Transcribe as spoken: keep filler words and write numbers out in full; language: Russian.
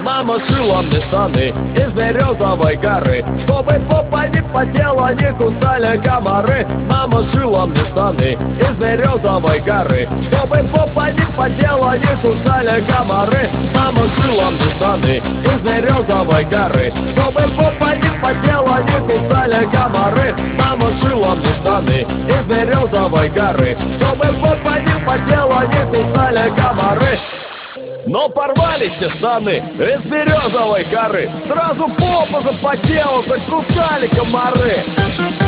Мама шила мне штаны из березовой коры, чтобы попа не потела, не кусали комары. Мама шила мне штаны из березовой коры, чтобы попа не потела, не кусали комары. Мама шила мне штаны из березовой коры, чтобы попа не потела, не кусали комары. Мама шила мне штаны из березовой коры, чтобы попа не потела, не кусали комары. Но порвались те штаны из березовой коры, сразу попа запотела, хоть кусали комары.